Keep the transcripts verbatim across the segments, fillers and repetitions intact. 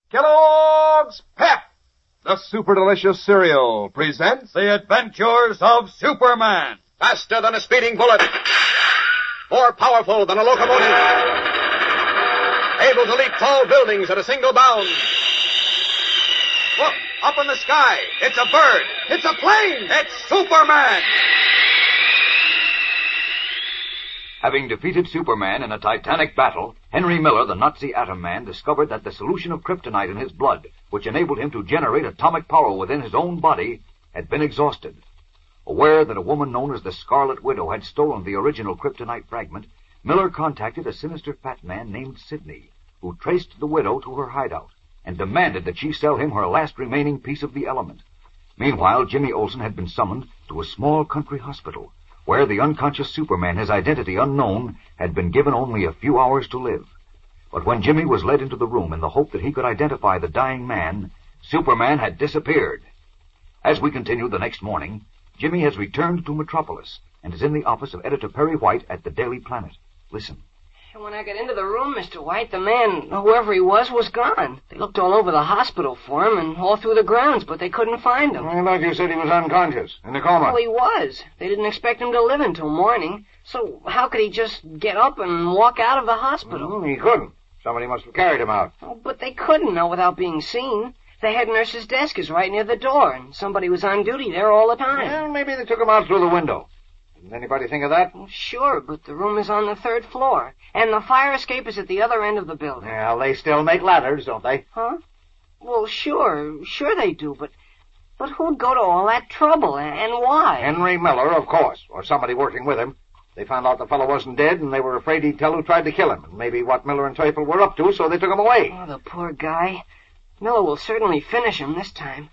Kellogg's Pep, the super delicious cereal, presents The Adventures of Superman. Faster than a speeding bullet. More powerful than a locomotive. Able to leap tall buildings at a single bound. Look, up in the sky. It's a bird. It's a plane. It's Superman. Having defeated Superman in a titanic battle, Henry Miller, the Nazi Atom Man, discovered that the solution of kryptonite in his blood, which enabled him to generate atomic power within his own body, had been exhausted. Aware that a woman known as the Scarlet Widow had stolen the original kryptonite fragment, Miller contacted a sinister fat man named Sidney, who traced the widow to her hideout and demanded that she sell him her last remaining piece of the element. Meanwhile, Jimmy Olsen had been summoned to a small country hospital, where the unconscious Superman, his identity unknown, had been given only a few hours to live. But when Jimmy was led into the room in the hope that he could identify the dying man, Superman had disappeared. As we continue the next morning, Jimmy has returned to Metropolis and is in the office of Editor Perry White at the Daily Planet. Listen. When I got into the room, Mister White, the man, whoever he was, was gone. They looked all over the hospital for him and all through the grounds, but they couldn't find him. I thought you said he was unconscious, in a coma. Well, he was. They didn't expect him to live until morning. So how could he just get up and walk out of the hospital? Well, he couldn't. Somebody must have carried him out. Oh, but they couldn't know without being seen. The head nurse's desk is right near the door, and somebody was on duty there all the time. Well, maybe they took him out through the window. Didn't anybody think of that? Well, sure, but the room is on the third floor, and the fire escape is at the other end of the building. Well, they still make ladders, don't they? Huh? Well, sure, sure they do, but but who'd go to all that trouble, and why? Henry Miller, of course, or somebody working with him. They found out the fellow wasn't dead, and they were afraid he'd tell who tried to kill him, and maybe what Miller and Teufel were up to, so they took him away. Oh, the poor guy. Miller will certainly finish him this time.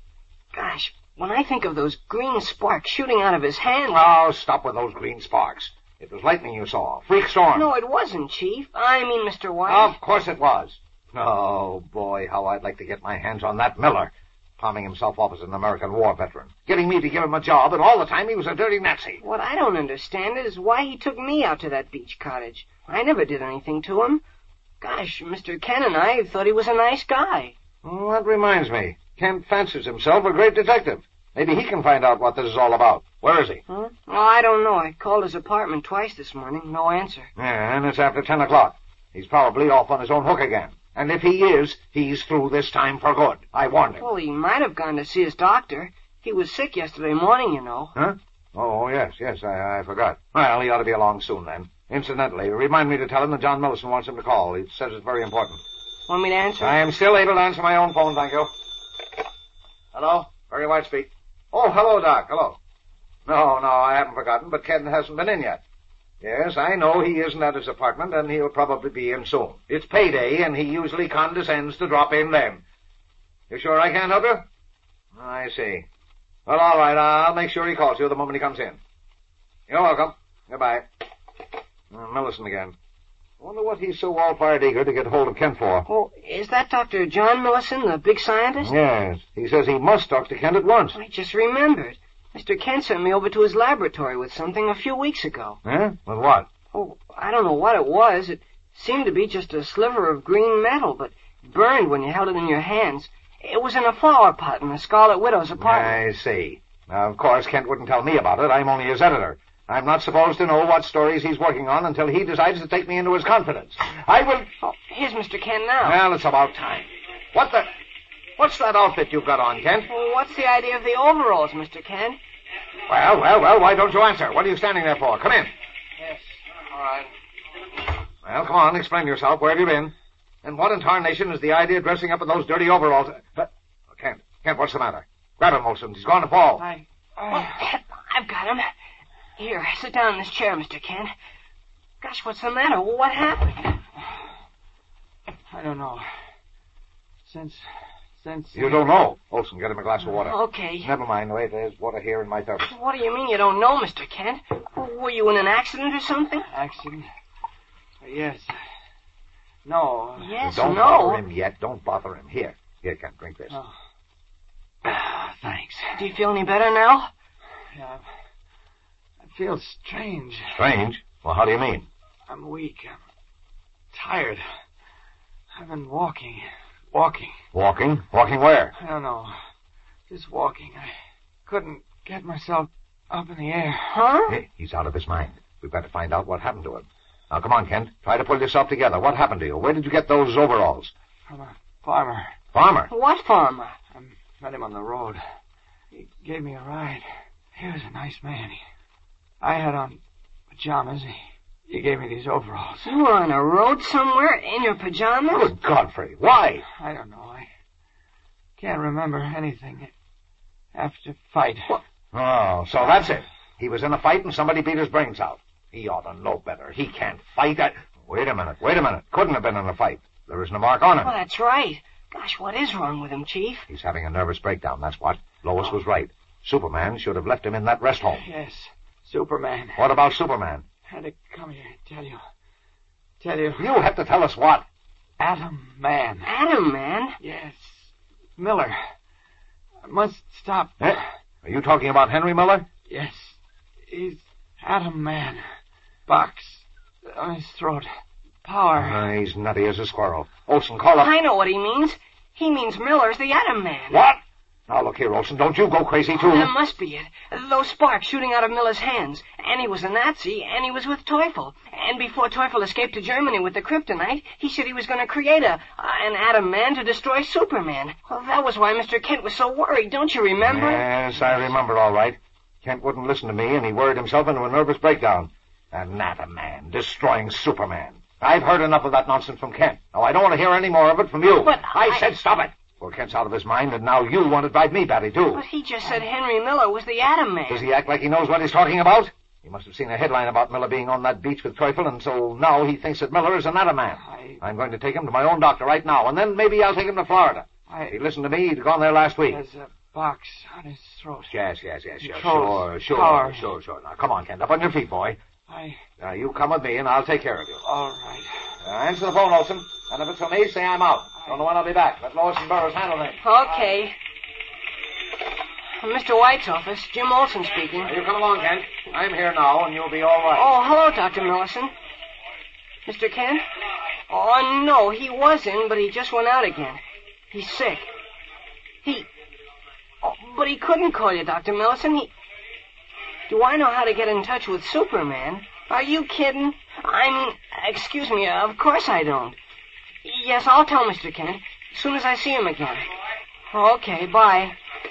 Gosh, when I think of those green sparks shooting out of his hand... Oh, stop with those green sparks. It was lightning you saw. Freak storm. No, it wasn't, Chief. I mean, Mister White. Of course it was. Oh, boy, how I'd like to get my hands on that Miller. Palming himself off as an American war veteran. Getting me to give him a job, and all the time he was a dirty Nazi. What I don't understand is why he took me out to that beach cottage. I never did anything to him. Gosh, Mister Ken and I thought he was a nice guy. Well, that reminds me. Kent fancies himself a great detective. Maybe he can find out what this is all about. Where is he? Huh? Oh, I don't know. I called his apartment twice this morning. No answer. Yeah, and it's after ten o'clock. He's probably off on his own hook again. And if he is, he's through this time for good. I warned him. Well, he might have gone to see his doctor. He was sick yesterday morning, you know. Huh? Oh, yes, yes, I, I forgot. Well, he ought to be along soon, then. Incidentally, remind me to tell him that John Millison wants him to call. He says it's very important. Want me to answer? I am still able to answer my own phone, thank you. Hello? Perry White speak. Oh, hello, Doc. Hello. No, no, I haven't forgotten, but Ken hasn't been in yet. Yes, I know he isn't at his apartment, and he'll probably be in soon. It's payday, and he usually condescends to drop in then. You sure I can't help you? I see. Well, all right, I'll make sure he calls you the moment he comes in. You're welcome. Goodbye. Uh, Millison again. I wonder what he's so all-fired eager to get hold of Kent for. Oh, is that Doctor John Millison, the big scientist? Yes. He says he must talk to Kent at once. I just remembered. Mister Kent sent me over to his laboratory with something a few weeks ago. Huh? With what? Oh, I don't know what it was. It seemed to be just a sliver of green metal, but burned when you held it in your hands. It was in a flower pot in the Scarlet Widow's apartment. I see. Now, of course, Kent wouldn't tell me about it. I'm only his editor. I'm not supposed to know what stories he's working on until he decides to take me into his confidence. I will... Oh, here's Mister Kent now. Well, it's about time. What the... What's that outfit you've got on, Kent? Well, what's the idea of the overalls, Mister Kent? Well, well, well, why don't you answer? What are you standing there for? Come in. Yes, all right. Well, come on, explain yourself. Where have you been? And what in tarnation is the idea of dressing up in those dirty overalls? But, oh, Kent, Kent, what's the matter? Grab him, Olsen. He's going to fall. I... Uh, I've got him. Here, sit down in this chair, Mister Kent. Gosh, what's the matter? What happened? I don't know. Since... Since... You don't know. Olsen, get him a glass of water. Okay. Never mind. Wait, there's water here in my thermos. What do you mean you don't know, Mister Kent? Were you in an accident or something? Accident? Yes. No. Yes, Don't no. bother him yet. Don't bother him. Here. Here, Kent, drink this. Oh. Ah, thanks. Do you feel any better now? Yeah. I feel strange. Strange? Well, how do you mean? I'm weak. I'm tired. I've been walking. walking. Walking? Walking where? I don't know. Just walking. I couldn't get myself up in the air. Huh? Hey, he's out of his mind. We've got to find out what happened to him. Now, come on, Kent. Try to pull yourself together. What happened to you? Where did you get those overalls? From a farmer. Farmer? What farmer? I met him on the road. He gave me a ride. He was a nice man. He, I had on pajamas. He, he gave me these overalls. You were on a road somewhere in your pajamas? Good Godfrey. Why? I don't know. I can't remember anything after fight. What? Oh, so that's it. He was in a fight and somebody beat his brains out. He ought to know better. He can't fight. I... Wait a minute. Wait a minute. Couldn't have been in a fight. There isn't a mark on him. Well, that's right. Gosh, what is wrong with him, Chief? He's having a nervous breakdown, that's what. Lois was right. Superman should have left him in that rest home. Yes, Superman. What about Superman? Had to come here and tell you. Tell you. You have to tell us what? Atom Man. Atom Man? Yes. Miller. I must stop. Eh? Are you talking about Henry Miller? Yes. He's Atom Man. Box on his throat. Power. Uh, he's nutty as a squirrel. Olson, call up. I know what he means. He means Miller's the Atom Man. What? Now, look here, Olson. Don't you go crazy, too. That must be it. Those sparks shooting out of Miller's hands. And he was a Nazi, and he was with Teufel. And before Teufel escaped to Germany with the kryptonite, he said he was going to create a uh, an Atom Man to destroy Superman. Well, that was why Mister Kent was so worried. Don't you remember? Yes, I remember all right. Kent wouldn't listen to me, and he worried himself into a nervous breakdown. An Atom Man destroying Superman. I've heard enough of that nonsense from Kent. Now, I don't want to hear any more of it from you. But I, I... said stop it. Well, Kent's out of his mind, and now you want to drive me batty, too. But he just said Henry Miller was the Atom Man. Does he act like he knows what he's talking about? He must have seen a headline about Miller being on that beach with Teufel, and so now he thinks that Miller is an Atom Man. I... I'm going to take him to my own doctor right now, and then maybe I'll take him to Florida. I... If he'd listened to me, he'd gone there last week. There's a box on his throat. Yes, yes, yes, yes. Controls Sure, sure, power. sure, sure. Now, come on, Kent. Up on your feet, boy. I... Now, you come with me, and I'll take care of you. All right. Uh, answer the phone, Olson. And if it's for me, say I'm out. Don't know when I'll be back. Let Lois and Burroughs handle things. Okay. From Mister White's office, Jim Olson speaking. Now, you come along, Kent. I'm here now, and you'll be all right. Oh, hello, Doctor Millison. Mister Kent? Oh, no, he was in, but he just went out again. He's sick. He... Oh, but he couldn't call you, Doctor Millison. He... Do I know how to get in touch with Superman? Are you kidding? I mean, excuse me, of course I don't. Yes, I'll tell Mister Kent as soon as I see him again. Okay, bye.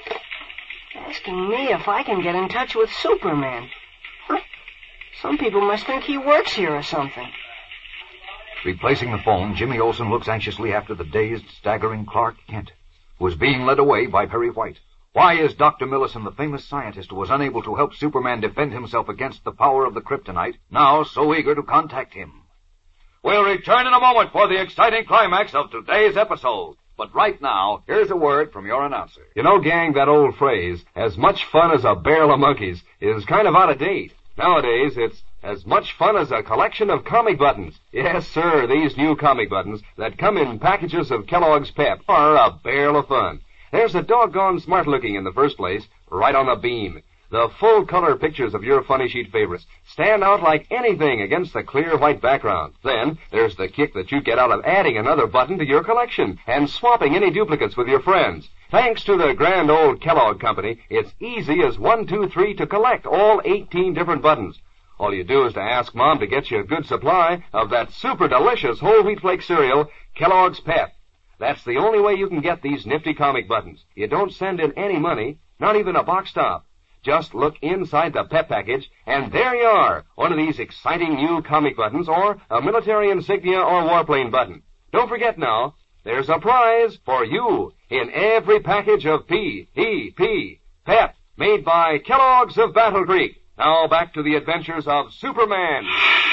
Asking me if I can get in touch with Superman. Huh? Some people must think he works here or something. Replacing the phone, Jimmy Olsen looks anxiously after the dazed, staggering Clark Kent, who is being led away by Perry White. Why is Doctor Millison, the famous scientist who was unable to help Superman defend himself against the power of the kryptonite, now so eager to contact him? We'll return in a moment for the exciting climax of today's episode. But right now, here's a word from your announcer. You know, gang, that old phrase, as much fun as a barrel of monkeys, is kind of out of date. Nowadays, it's as much fun as a collection of comic buttons. Yes, sir, these new comic buttons that come in packages of Kellogg's Pep are a barrel of fun. There's the doggone smart looking in the first place, right on the beam. The full-color pictures of your funny sheet favorites stand out like anything against the clear white background. Then, there's the kick that you get out of adding another button to your collection and swapping any duplicates with your friends. Thanks to the grand old Kellogg Company, it's easy as one, two, three to collect all eighteen different buttons. All you do is to ask Mom to get you a good supply of that super delicious whole wheat flake cereal, Kellogg's Pep. That's the only way you can get these nifty comic buttons. You don't send in any money, not even a box top. Just look inside the Pep package, and there you are, one of these exciting new comic buttons, or a military insignia or warplane button. Don't forget now, there's a prize for you in every package of P E P, Pep, made by Kellogg's of Battle Creek. Now back to the adventures of Superman.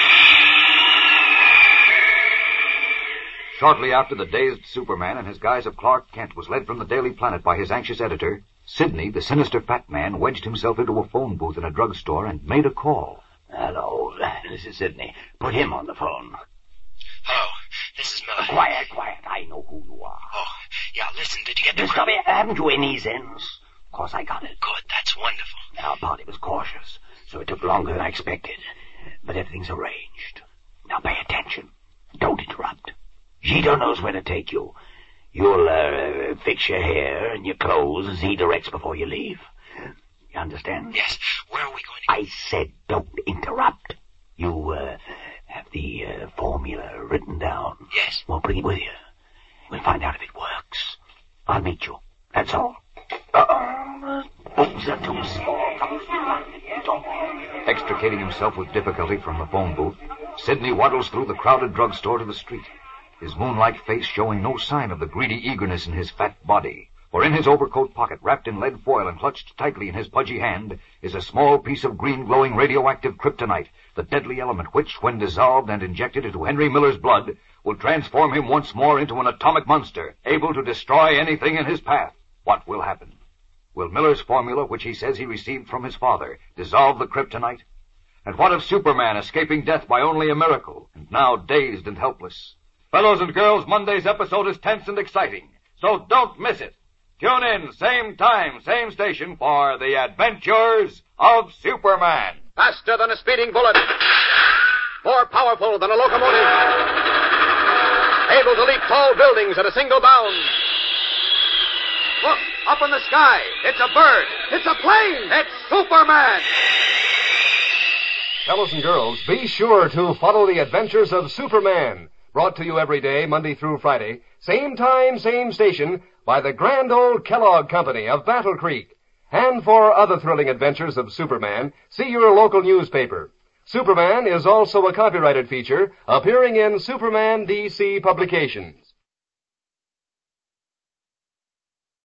Shortly after the dazed Superman in his guise of Clark Kent was led from the Daily Planet by his anxious editor, Sidney, the sinister fat man, wedged himself into a phone booth in a drugstore and made a call. Hello, this is Sidney. Put him on the phone. Hello, this is Miller. Quiet, quiet. I know who you are. Oh, yeah, listen, did you get the... Stop it. Haven't you any sense? Of course I got it. Good, that's wonderful. Our party was cautious, so it took longer than I expected. But everything's arranged. Now pay attention. Don't interrupt. Gito knows where to take you. You'll, uh, fix your hair and your clothes as he directs before you leave. You understand? Yes. Where are we going to... I said don't interrupt. You, uh, have the, uh, formula written down. Yes. Well, bring it with you. We'll find out if it works. I'll meet you. That's all. Uh, books are too small. Extricating himself with difficulty from the phone booth, Sidney waddles through the crowded drugstore to the street, his moonlight face showing no sign of the greedy eagerness in his fat body. For in his overcoat pocket, wrapped in lead foil and clutched tightly in his pudgy hand, is a small piece of green glowing radioactive kryptonite, the deadly element which, when dissolved and injected into Henry Miller's blood, will transform him once more into an atomic monster, able to destroy anything in his path. What will happen? Will Miller's formula, which he says he received from his father, dissolve the kryptonite? And what of Superman escaping death by only a miracle, and now dazed and helpless? Fellows and girls, Monday's episode is tense and exciting, so don't miss it. Tune in, same time, same station, for The Adventures of Superman. Faster than a speeding bullet. More powerful than a locomotive. Able to leap tall buildings at a single bound. Look, up in the sky. It's a bird. It's a plane. It's Superman. Fellows and girls, be sure to follow The Adventures of Superman. Brought to you every day, Monday through Friday. Same time, same station, by the grand old Kellogg Company of Battle Creek. And for other thrilling adventures of Superman, see your local newspaper. Superman is also a copyrighted feature appearing in Superman D C publications.